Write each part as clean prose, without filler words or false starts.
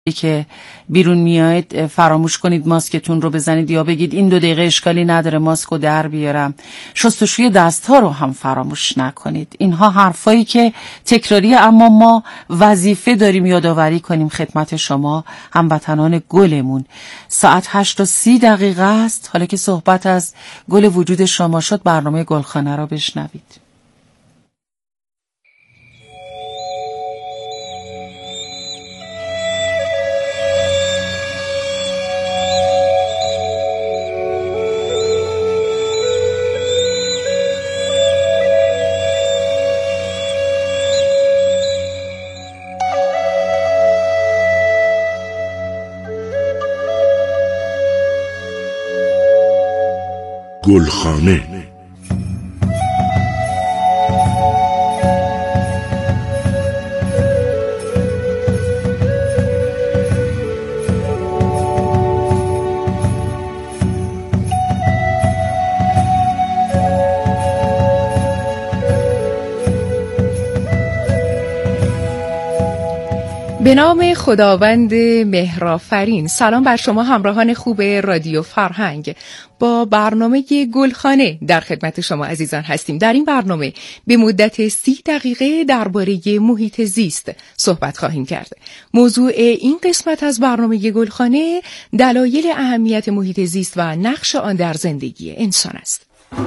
که بیرون میاید فراموش کنید ماسکتون رو بزنید یا بگید این 2 دقیقه اشکالی نداره ماسک رو در بیارم. شستشوی دست‌ها رو هم فراموش نکنید. اینها حرفایی که تکراریه، اما ما وظیفه داریم یادآوری کنیم خدمت شما هموطنان گلمون. ساعت 8:30 است. حالا که صحبت از گل وجود شما شد، برنامه گلخانه رو بشنوید. گلخانه. به نام خداوند مهرآفرین. سلام بر شما همراهان خوب رادیو فرهنگ. با برنامه گلخانه در خدمت شما عزیزان هستیم. در این برنامه به مدت 30 دقیقه درباره محیط زیست صحبت خواهیم کرد. موضوع این قسمت از برنامه گلخانه دلایل اهمیت محیط زیست و نقش آن در زندگی انسان است.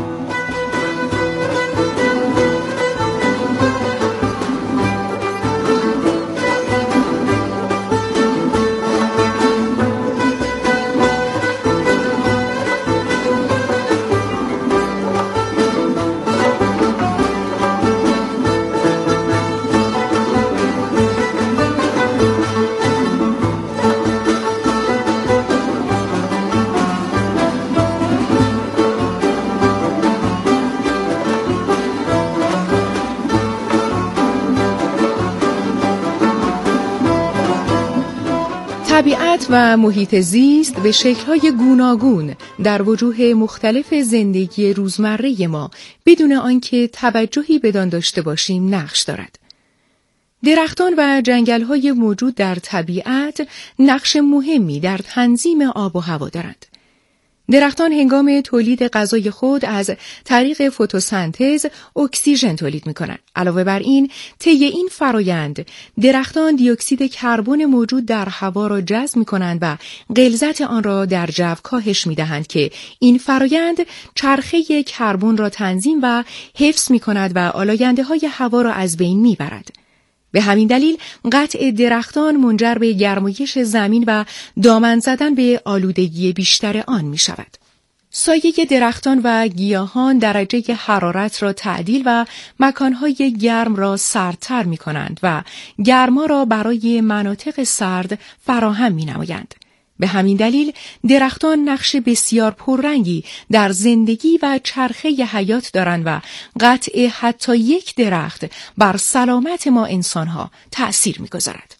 طبیعت و محیط زیست به شکل‌های گوناگون در وجوه مختلف زندگی روزمره ما بدون آنکه توجهی بدان داشته باشیم نقش دارد. درختان و جنگل‌های موجود در طبیعت نقش مهمی در تنظیم آب و هوا دارند. درختان هنگام تولید غذای خود از طریق فتوسنتز اکسیژن تولید می‌کنند. علاوه بر این، طی این فرایند درختان دی اکسید کربن موجود در هوا را جذب می‌کنند و غلظت آن را در جو کاهش می‌دهند که این فرایند چرخه کربن را تنظیم و حفظ می‌کند و آلاینده‌های هوا را از بین می‌برد. به همین دلیل قطع درختان منجر به گرمایش زمین و دامن زدن به آلودگی بیشتر آن می شود. سایه درختان و گیاهان درجه حرارت را تعدیل و مکانهای گرم را سردتر می کنند و گرما را برای مناطق سرد فراهم می نمایند. به همین دلیل درختان نقش بسیار پررنگی در زندگی و چرخه حیات دارند و قطع حتی یک درخت بر سلامت ما انسانها تأثیر می‌گذارد.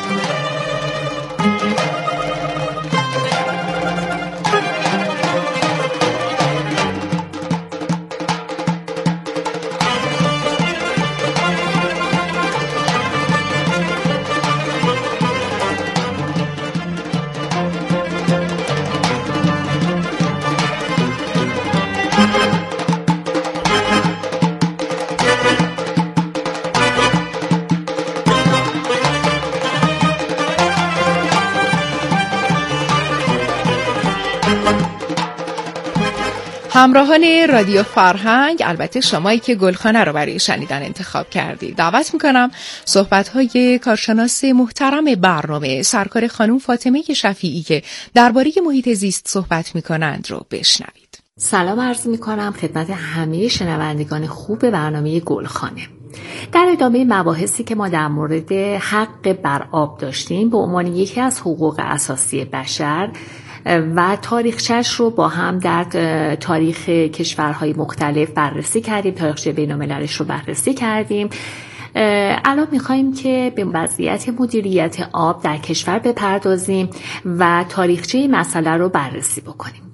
همراهان رادیو فرهنگ، البته شمایی که گلخانه رو برای شنیدن انتخاب کردید، دعوت میکنم صحبت‌های کارشناس محترم برنامه سرکار خانم فاطمه شفیعی که درباره محیط زیست صحبت میکنند رو بشنوید. سلام عرض میکنم خدمت همه شنوندگان خوب برنامه گلخانه. در ادامه مباحثی که ما در مورد حق بر آب داشتیم به عنوان یکی از حقوق اساسی بشر و تاریخچه‌اش رو با هم در تاریخ کشورهای مختلف بررسی کردیم، تاریخچه بین‌المللیش رو بررسی کردیم. الان می‌خوایم که به وضعیت مدیریت آب در کشور بپردازیم و تاریخچه مسئله رو بررسی بکنیم.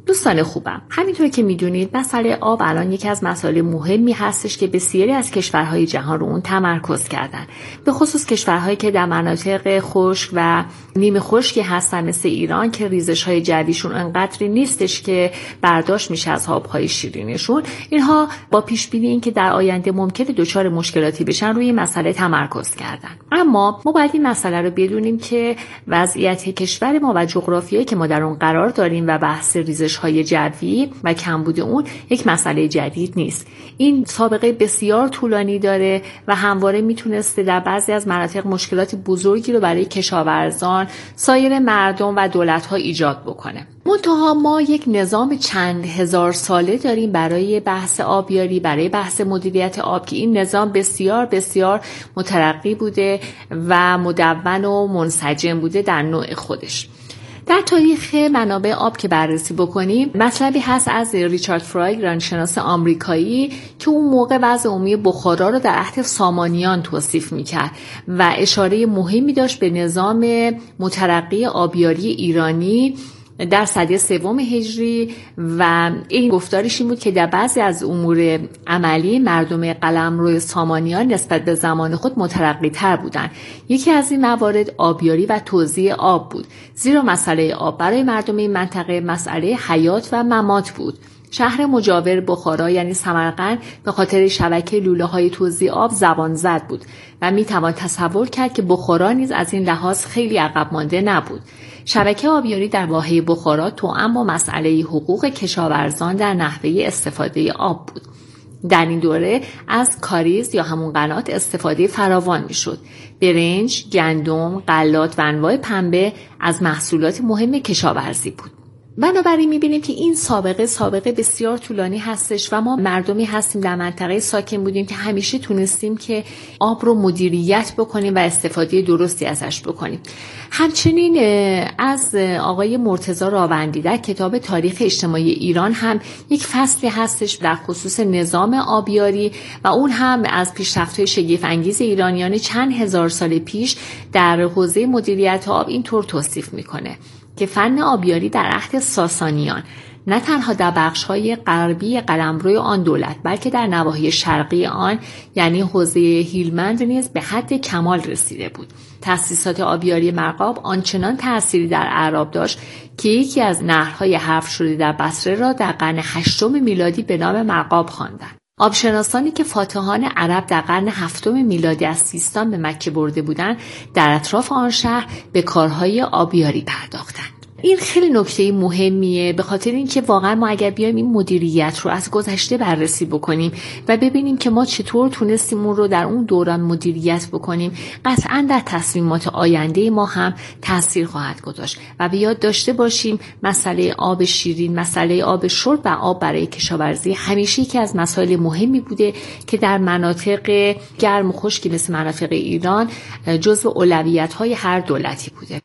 دوستان خوبم، همینطور که میدونید مسئله آب الان یکی از مسائل مهمی هستش که بسیاری از کشورهای جهان رو اون تمرکز کردن، به خصوص کشورهایی که در مناطق خشک و نیمه خشکی هستن مثل ایران که ریزش‌های جویشون انقدری نیستش که برداشت میشه از آب‌های شیرینشون. اینها با پیش بینی این که در آینده ممکنه دچار مشکلاتی بشن روی مسئله تمرکز کردن. اما ما باید این مسئله رو بدونیم که وضعیت کشور ما و جغرافیایی که ما در اون قرار داریم و بحث ریزش‌های جوی و کمبود اون یک مسئله جدید نیست. این سابقه بسیار طولانی داره و همواره میتونسته در بعضی از مناطق مشکلات بزرگی رو برای کشاورزان، سایر مردم و دولت‌ها ایجاد بکنه. منتها ما یک نظام چند هزار ساله داریم برای بحث آبیاری، برای بحث مدیریت آب که این نظام بسیار بسیار مترقی بوده و مدون و منسجم بوده در نوع خودش. در تاریخ منابع آب که بررسی بکنیم، مطلبی هست از ریچارد فرای، گرانشناس آمریکایی، که اون موقع وضع عمومی بخارا رو در عهد سامانیان توصیف میکرد و اشاره مهمی داشت به نظام مترقی آبیاری ایرانی در سده 3 هجری و این گفتارش این بود که در بعضی از امور عملی مردم قلمرو سامانیان نسبت به زمان خود مترقی تر بودند. یکی از این موارد آبیاری و توزیع آب بود، زیرا مسئله آب برای مردم این منطقه مسئله حیات و ممات بود. شهر مجاور بخارا یعنی سمرقند به خاطر شبکه لوله‌های توزیع آب زبان زد بود و میتوان تصور کرد که بخارا نیز از این لحاظ خیلی عقب مانده نبود. شبکه آبیاری در واحه بخارا توأم با مسئله حقوق کشاورزان در نحوه استفاده آب بود. در این دوره از کاریز یا همون قنات استفاده فراوان میشد. برنج، گندم، غلات و انواع پنبه از محصولات مهم کشاورزی بود. بنابراین میبینیم که این سابقه بسیار طولانی هستش و ما مردمی هستیم در منطقه ساکن بودیم که همیشه تونستیم که آب رو مدیریت بکنیم و استفاده درستی ازش بکنیم. همچنین از آقای مرتضی راوندی در کتاب تاریخ اجتماعی ایران هم یک فصلی هستش در خصوص نظام آبیاری و اون هم از پیشرفت‌های شگفت‌انگیز ایرانیان چند هزار سال پیش در حوزه مدیریت آب اینطور توصیف میکنه که فن آبیاری در عهد ساسانیان نه تنها در بخش‌های غربی قلمرو آن دولت بلکه در نواحی شرقی آن یعنی حوزه هیلمند نیز به حد کمال رسیده بود. تأسیسات آبیاری مرغاب آنچنان تأثیری در اعراب داشت که یکی از نهرهای حفر شده در بصره را در قرن 8 میلادی به نام مرغاب خواندند. آبشناسانی که فاتحان عرب در قرن 7 میلادی از سیستان به مکه برده بودند در اطراف آن شهر به کارهای آبیاری پرداختند. این خیلی نکته مهمیه، به خاطر اینکه واقعا ما اگر بیایم این مدیریت رو از گذشته بررسی بکنیم و ببینیم که ما چطور تونستیم اون رو در اون دوران مدیریت بکنیم، قطعا در تصمیمات آینده ما هم تاثیر خواهد گذاشت. و به یاد داشته باشیم مسئله آب شیرین، مسئله آب شرب و آب برای کشاورزی همیشه یکی از مسائل مهمی بوده که در مناطق گرم و خشکی مثل مناطق ایران جزو اولویت‌های هر دولتی بوده.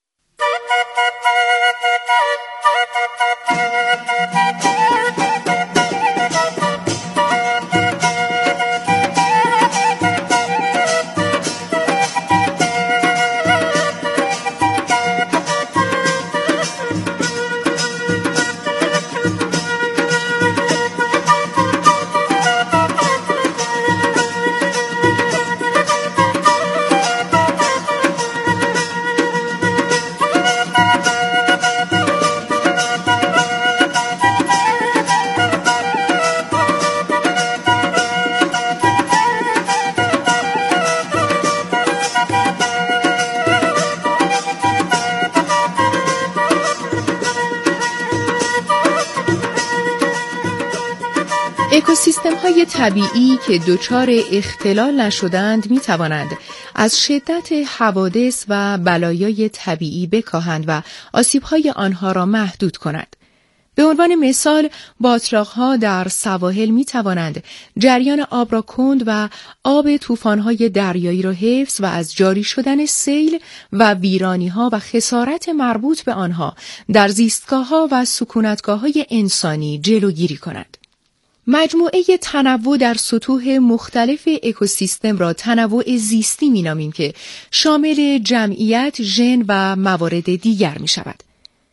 اکوسیستم‌های طبیعی که دچار اختلال نشدند می‌توانند از شدت حوادث و بلایای طبیعی بکاهند و آسیب‌های آنها را محدود کنند. به عنوان مثال، باتلاق‌ها در سواحل می‌توانند جریان آب را کند و آب طوفان‌های دریایی را حفظ و از جاری شدن سیل و ویرانی‌ها و خسارت مربوط به آنها در زیستگاه‌ها و سکونتگاه‌های انسانی جلوگیری کنند. مجموعه تنوع در سطوح مختلف اکوسیستم را تنوع زیستی می‌نامیم که شامل جمعیت، ژن و موارد دیگر می‌شود.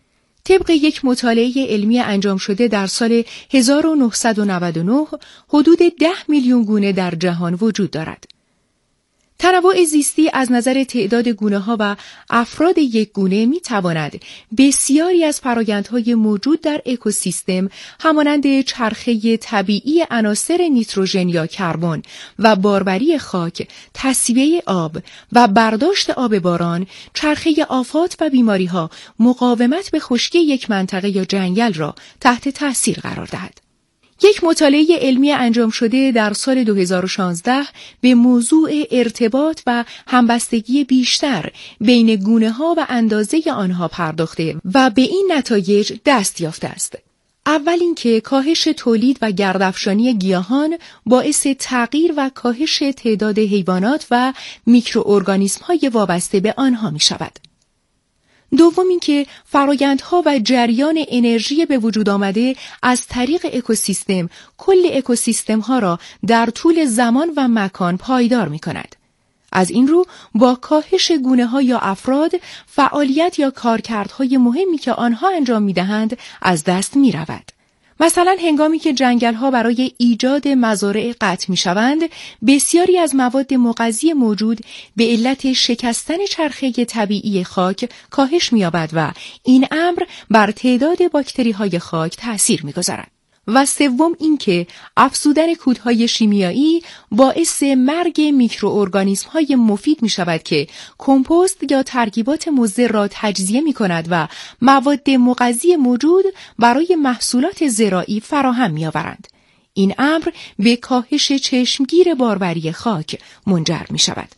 طبق یک مطالعه علمی انجام شده در سال 1999 حدود 10 میلیون گونه در جهان وجود دارد. تنوع زیستی از نظر تعداد گونه‌ها و افراد یک گونه می‌تواند بسیاری از فرآیندهای موجود در اکوسیستم همانند چرخه طبیعی عناصر نیتروژن یا کربن و باربری خاک، تصفیه آب و برداشت آب باران، چرخه آفات و بیماری‌ها، مقاومت به خشکی یک منطقه یا جنگل را تحت تأثیر قرار دهد. یک مطالعه علمی انجام شده در سال 2016 به موضوع ارتباط و همبستگی بیشتر بین گونه‌ها و اندازه آنها پرداخته و به این نتایج دست یافته است. اول اینکه کاهش تولید و گردافشانی گیاهان باعث تغییر و کاهش تعداد حیوانات و میکروارگانیسم‌های وابسته به آنها می‌شود. دوم اینکه فرآیندها و جریان انرژی به وجود آمده از طریق اکوسیستم کل اکوسیستم‌ها را در طول زمان و مکان پایدار می‌کند. از این رو با کاهش گونه‌ها یا افراد فعالیت یا کارکردهای مهمی که آنها انجام می‌دهند از دست می‌رود. مثلا هنگامی که جنگل‌ها برای ایجاد مزارع قطع می‌شوند، بسیاری از مواد مغذی موجود به علت شکستن چرخه طبیعی خاک کاهش می‌یابد و این امر بر تعداد باکتری‌های خاک تأثیر می‌گذارد. و سوم اینکه افزودن کودهای شیمیایی باعث مرگ میکروارگانیسم‌های مفید می‌شود که کمپوست یا ترکیبات مضر را تجزیه می‌کند و مواد مغذی موجود برای محصولات زراعی فراهم می‌آورند. این امر به کاهش چشمگیر باربری خاک منجر می‌شود.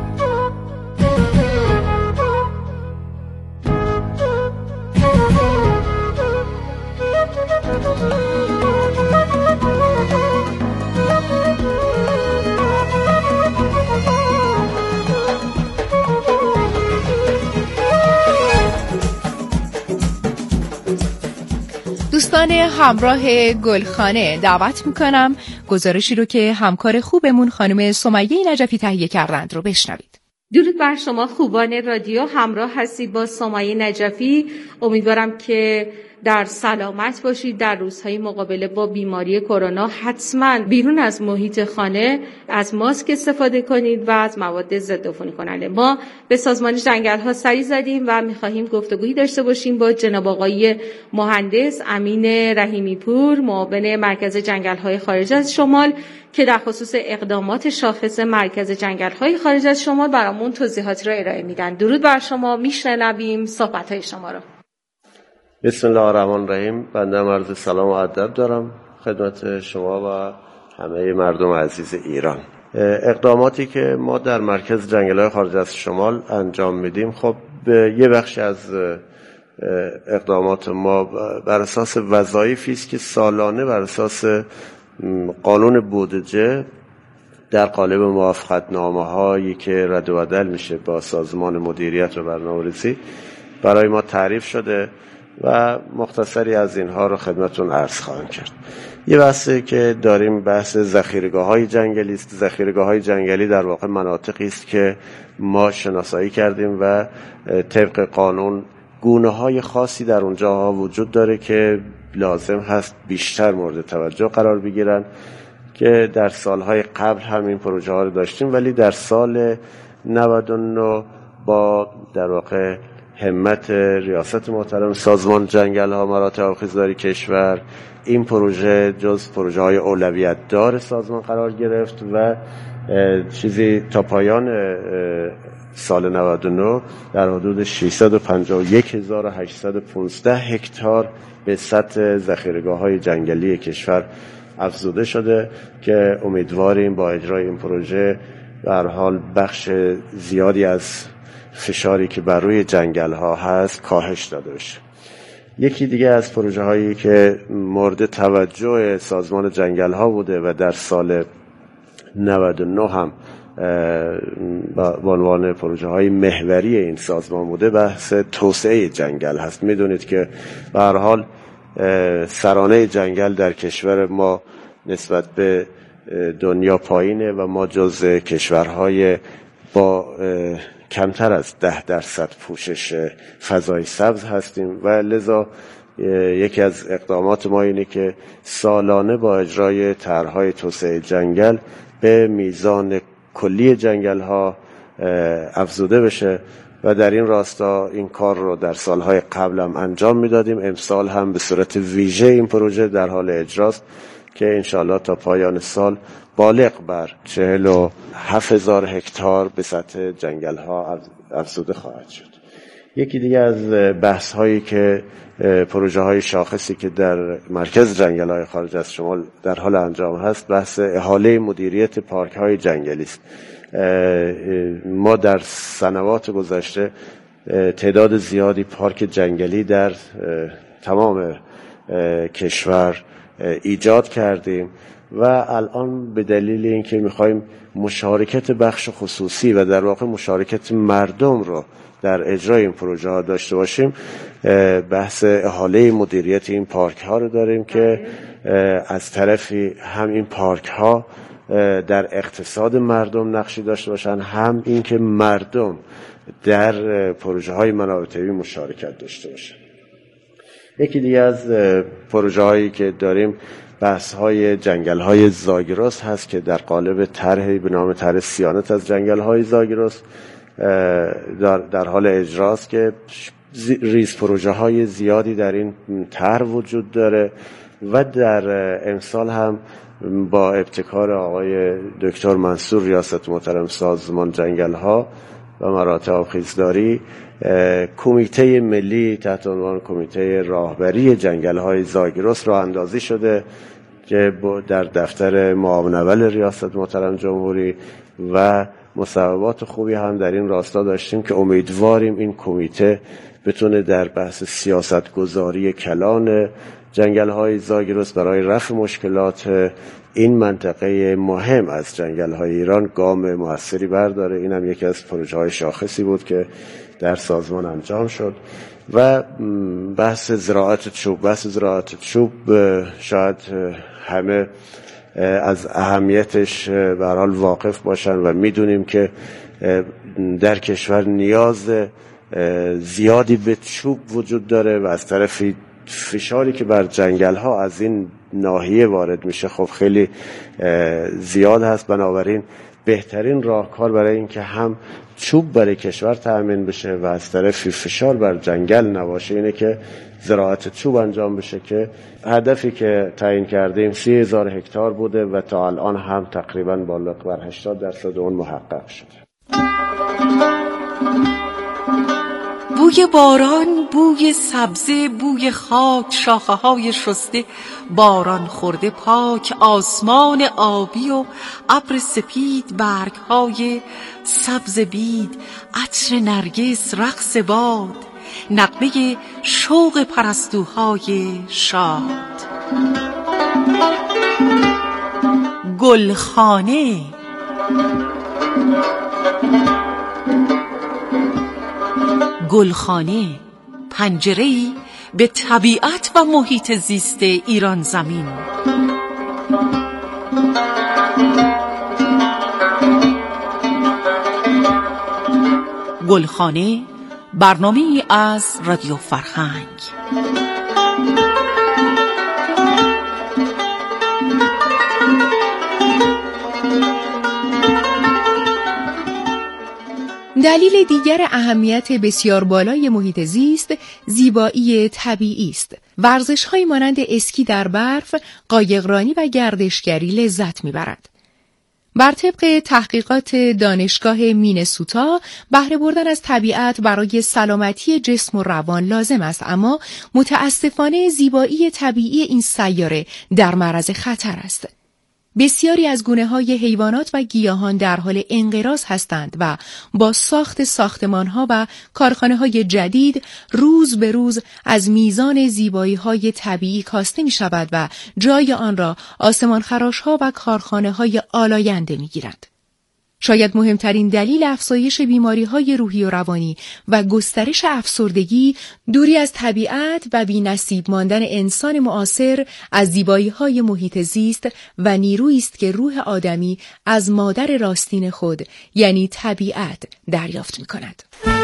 دوستان همراه گلخانه دعوت میکنم گزارشی رو که همکار خوبمون خانم سمیه نجفی تهیه کردند رو بشنوید. درود بر شما خوبان رادیو، همراه هستید با سمیه نجفی. امیدوارم که در سلامت باشید. در روزهای مقابله با بیماری کرونا حتما بیرون از محیط خانه از ماسک استفاده کنید و از مواد ضد عفونی کننده. ما به سازمان جنگل‌ها سری زدیم و می‌خواهیم گفتگویی داشته باشیم با جناب آقای مهندس امین رحیمی پور، معاون مرکز جنگل‌های خارج از شمال، که در خصوص اقدامات شاخص مرکز جنگل‌های خارج از شمال برامون توضیحات را ارائه میدن. درود بر شما، میشنویم صحبت‌های شما را. بسم الله الرحمن الرحیم. بنده عرض سلام و ادب دارم خدمت شما و همه مردم عزیز ایران. اقداماتی که ما در مرکز جنگل‌های خارج از شمال انجام میدیم، خب یه بخش از اقدامات ما بر اساس وظایفی است که سالانه بر اساس قانون بودجه در قالب موافقتنامه‌هایی که رد و بدل میشه با سازمان مدیریت و برنامه‌ریزی برای ما تعریف شده و مختصری از اینها رو خدمتون عرض خواهم کرد. یه بحثی که داریم بحث ذخیره‌گاه‌های جنگلی است. ذخیره‌گاه‌های جنگلی در واقع مناطقی است که ما شناسایی کردیم و طبق قانون گونه‌های خاصی در اونجاها وجود داره که لازم هست بیشتر مورد توجه قرار بگیرن، که در سالهای قبل هم این پروژه ها رو داشتیم، ولی در سال 99 با در واقع همت ریاست محترم سازمان جنگل ها مراتع آبخیزداری کشور این پروژه جز پروژه های اولویت دار سازمان قرار گرفت و چیزی تا پایان سال 99 در حدود 651,815 هکتار به سطح ذخیره‌گاه‌های جنگلی کشور افزوده شده که امیدواریم با اجرای این پروژه به هر حال بخش زیادی از فشاری که بر روی جنگل‌ها هست کاهش داده بشه. یکی دیگه از پروژه هایی که مورد توجه سازمان جنگل‌ها بوده و در سال 99 هم به عنوان پروژه های محوری این سازمان بوده، بحث توسعه جنگل هست. میدونید که به هر حال سرانه جنگل در کشور ما نسبت به دنیا پایینه و ما جز کشورهای با کمتر از 10% پوشش فضای سبز هستیم و لذا یکی از اقدامات ما اینه که سالانه با اجرای طرح‌های توسعه جنگل به میزان کلی جنگل‌ها افزوده بشه و در این راستا این کار رو در سالهای قبل هم انجام میدادیم. امسال هم به صورت ویژه این پروژه در حال اجراست که انشاءالله تا پایان سال بالغ بر 47,000 هکتار به سطح جنگل‌ها افزوده خواهد شد. یکی دیگه از بحث‌هایی که پروژه‌های شاخصی که در مرکز جنگل‌های خارج از شمال در حال انجام هست، بحث احاله مدیریت پارک‌های جنگلی است. ما در سنوات گذشته تعداد زیادی پارک جنگلی در تمام کشور ایجاد کردیم و الان به دلیل اینکه می‌خوایم مشارکت بخش خصوصی و در واقع مشارکت مردم رو در اجرای این پروژه ها داشته باشیم، بحث احاله مدیریت این پارک ها رو داریم که از طرفی هم این پارک ها در اقتصاد مردم نقشی داشته باشن، هم اینکه مردم در پروژه های منابع طبیعی مشارکت داشته باشن. یکی دیگه از پروژه هایی که داریم بحث های جنگل های زاگرس هست که در قالب طرحی به نام طرح صیانت از جنگل های زاگرس در حال اجراست که ریز پروژه های زیادی در این طرح وجود داره و در امسال هم با ابتکار آقای دکتر منصور ریاست محترم سازمان جنگل ها و مراتع آبخیزداری، کمیته ملی تحت عنوان کمیته راهبری جنگل های زاگرس راه اندازی شده که در دفتر معاون اول ریاست محترم جمهوری و مصوبات خوبی هم در این راستا داشتیم که امیدواریم این کمیته بتونه در بحث سیاست گذاری کلان جنگل های زاگرس برای رفع مشکلات این منطقه مهم از جنگل های ایران گام موثری برداره. این هم یکی از پروژه های شاخصی بود که در سازمان انجام شد. و بحث زراعت چوب شاید همه از اهمیتش به هر حال واقف باشن و میدونیم که در کشور نیاز زیادی به چوب وجود داره و از طرفی فشاری که بر جنگل ها از این ناحیه وارد میشه خب خیلی زیاد هست. بنابراین بهترین راهکار برای این که هم چوب برای کشور تأمین بشه و از طرفی فشار بر جنگل نباشه اینه که زراعت چوب انجام بشه که هدفی که تعیین کردیم 30,000 هکتار بوده و تا الان هم تقریبا بالغ بر 80% اون محقق شده. بوی باران، بوی سبزه، بوی خاک، شاخه‌های شسته، باران خورده پاک، آسمان آبی و ابر سپید، برگ‌های سبز بید، عطر نرگس، رقص باد، نغمه شوق پرستوهای شاد. گلخانه. گلخانه پنجره‌ای به طبیعت و محیط زیست ایران زمین. گلخانه برنامه‌ای از رادیو فرهنگ. دلیل دیگر اهمیت بسیار بالای محیط زیست زیبایی طبیعی است. ورزش‌های مانند اسکی در برف، قایقرانی و گردشگری لذت می‌برد. بر طبق تحقیقات دانشگاه مینسوتا، بهره بردن از طبیعت برای سلامتی جسم و روان لازم است، اما متاسفانه زیبایی طبیعی این سیاره در معرض خطر است. بسیاری از گونه‌های حیوانات و گیاهان در حال انقراض هستند و با ساخت ساختمان‌ها و کارخانه‌های جدید روز به روز از میزان زیبایی‌های طبیعی کاسته می‌شود و جای آن را آسمانخراش‌ها و کارخانه‌های آلاینده می‌گیرند. شاید مهمترین دلیل افزایش بیماری‌های روحی و روانی و گسترش افسردگی دوری از طبیعت و بی‌نصیب ماندن انسان معاصر از زیبایی‌های محیط زیست و نیرویی است که روح آدمی از مادر راستین خود یعنی طبیعت دریافت می‌کند.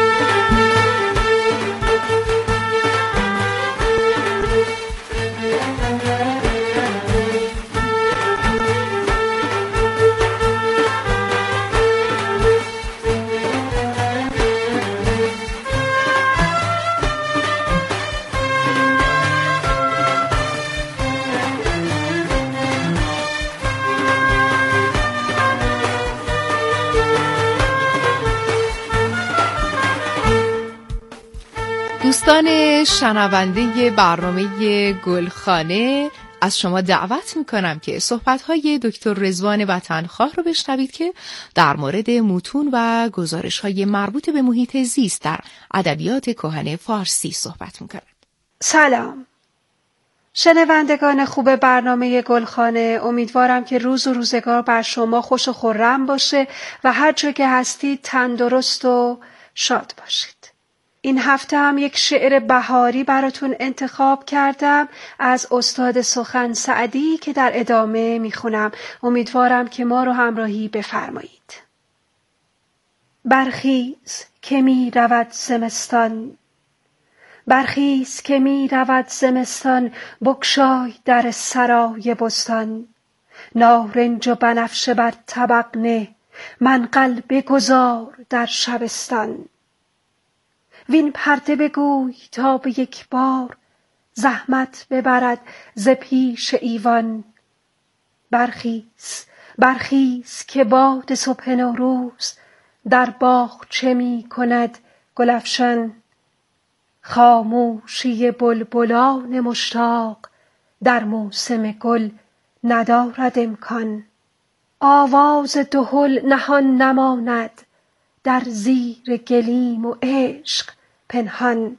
دوستان شنونده برنامه گلخانه، از شما دعوت میکنم که صحبت‌های دکتر رضوان وطنخواه رو بشنوید که در مورد متون و گزارش‌های مربوط به محیط زیست در ادبیات کهن فارسی صحبت میکنند. سلام شنوندگان خوب برنامه گلخانه، امیدوارم که روز و روزگار بر شما خوش و خرم باشه و هر جا که هستید تندرست و شاد باشید. این هفته هم یک شعر بهاری براتون انتخاب کردم از استاد سخن سعدی که در ادامه میخونم. امیدوارم که ما رو همراهی بفرمایید. برخیز که می رود زمستان، برخیز که می رود زمستان، بگشای در سرای بستان. نارنج و بنفشه بر طبق نه، منقل بگذار در شبستان. وین پرده بگوی تا به یک بار، زحمت ببرد ز پیش ایوان. برخیز برخیز که باد صبح نوروز، در باغچه می کند گل افشان. خاموشی بلبلان مشتاق، در موسم گل ندارد امکان. آواز دهل نهان نماند، در زیر گلیم و عشق پنهان.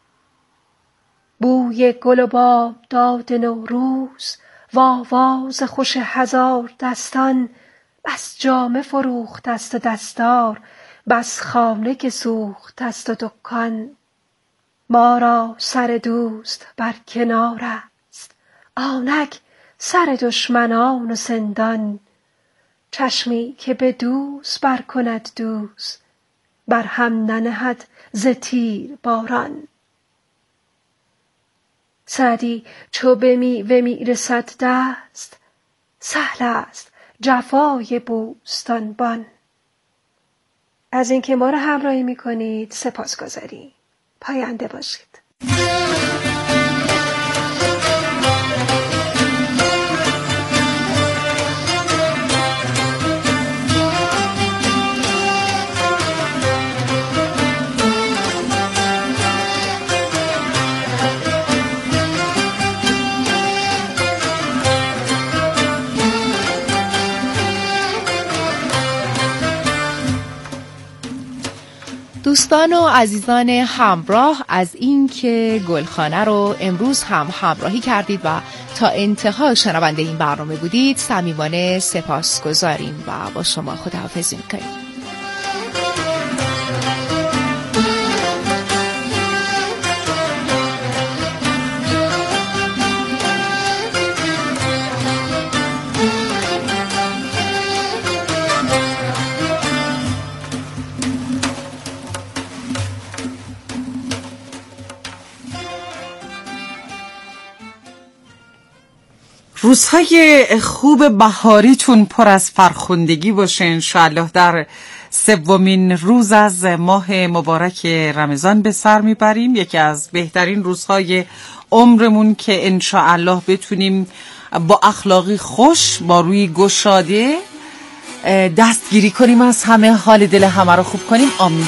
بوی گل و بامداد نوروز، و آواز خوش هزار دستان. بس جامه فروخت است و دستار، بس خانه که سوخت است و دکان. ما را سر دوست بر کنار است، آنک سر دشمنان و سندان. چشمی که به دوست بر کند دوست، بر هم ننهد ز تیر باران. سعدی چو به میوه می رسد دست، سهل است جفای بوستانبان. از اینکه ما را همراهی می کنید سپاسگزاریم. پاینده باشید. دوستان و عزیزان همراه، از این که گلخانه رو امروز هم همراهی کردید و تا انتها شنونده این برنامه بودید صمیمانه سپاسگزاریم و با شما خداحافظی می‌کنیم. روزهای خوب بهاریتون پر از فرخندگی باشه انشاءالله. در سومین روز از ماه مبارک رمضان به سر میبریم، یکی از بهترین روزهای عمرمون که انشاءالله بتونیم با اخلاقی خوش، با روی گشاده دستگیری کنیم از همه، حال دل همه رو خوب کنیم. آمین.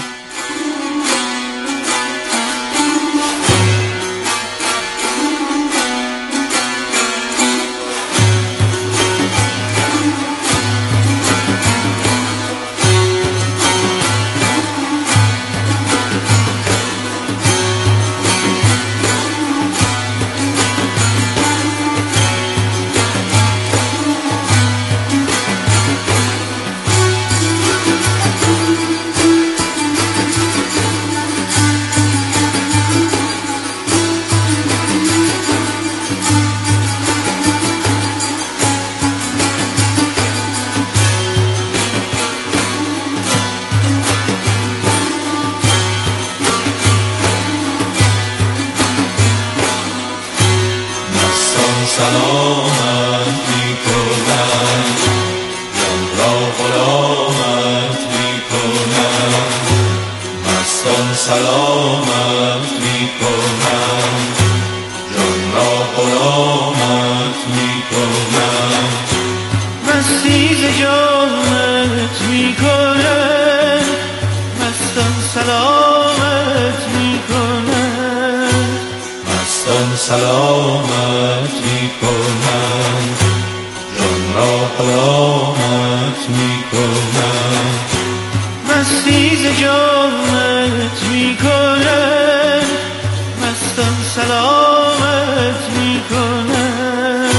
سلامت میکنم، جان را غلامت میکنم، مستان سلامت میکنم، جان را غلامت میکنم، مستی ز جامت میکنم، مستان سلامت میکنم، مستان سلامت میکنم، جان را غلامت میکنم، مستی ز جامت میکنم، مستان سلامت میکنم.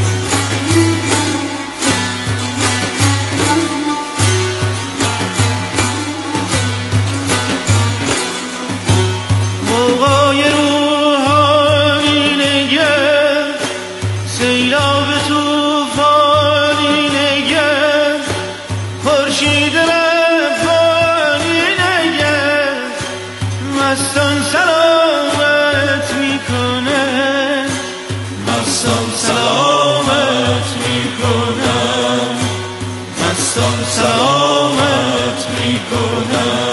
موقعی روحانی نگر، سیلاب توفانی نگر، خورشید ربانی نگر، مستان سلامت میکنه، مستان سلامت میکنه، مستان سلامت میکنه.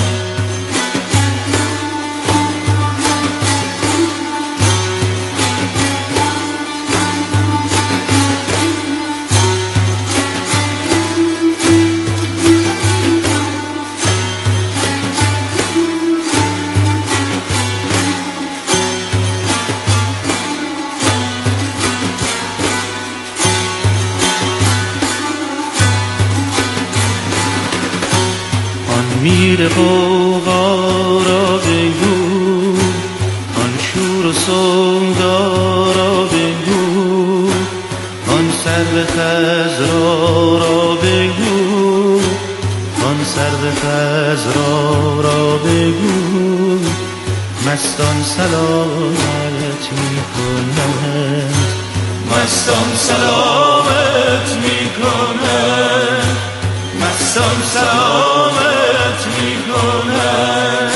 میر غوغا را بگو، آن شور و سودا را بگو، آن سرو خضرا را بگو، آن سرو خضرا را بگو، مستان سلامت میکنند، مستان سلامت میکنند، مستان سلامت میکنند.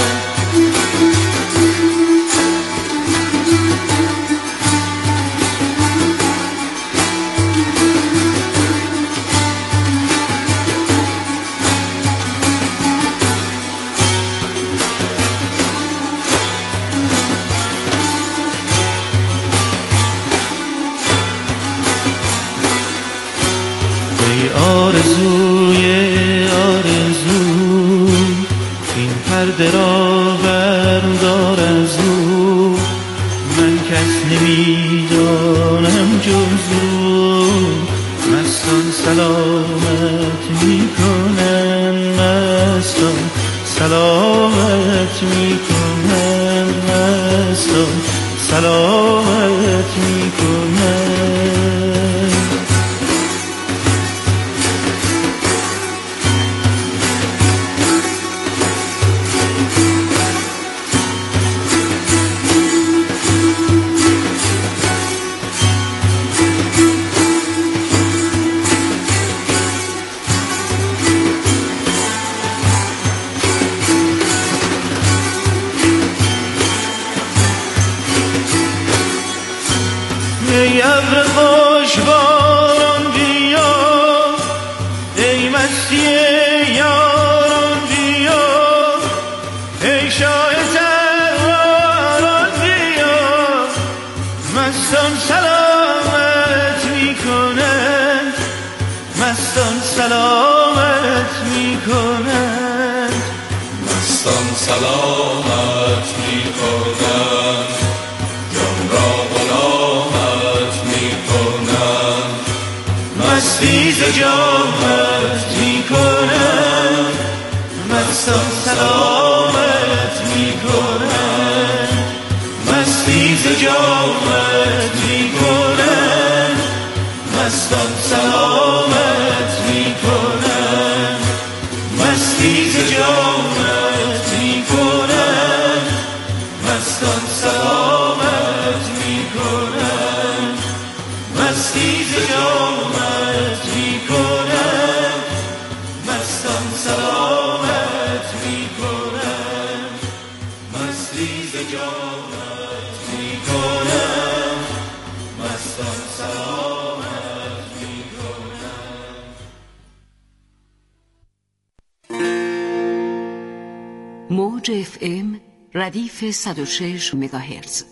ای آرزوی آرزو، این پرده را بردار از او، من کس نمیدانم جز او، مستان سلامت میکنن، مستان سلامت میکنن، مستان سلامت میکنن. ای ابر خوش باران بیا، ای مستی یاران بیا، ای شاه تهواران بیا، مستان سلامت میکنند، مستان سلامت میکنند، مستان سلامت میکنند، جان را غلامت میکنند، مستی ز جامت میکنند، مستان سلامت میکنند، مستی ز جامت میکنند، مستان سلامت میکنند، مستی ز جامت میکنند، مستان سلامت میکنند، مستی ز جامت میکنند، مستان سلامت میکنند، مستی ز جامت میکنند، مستان موج FM ردیف 106 مگاهرتز.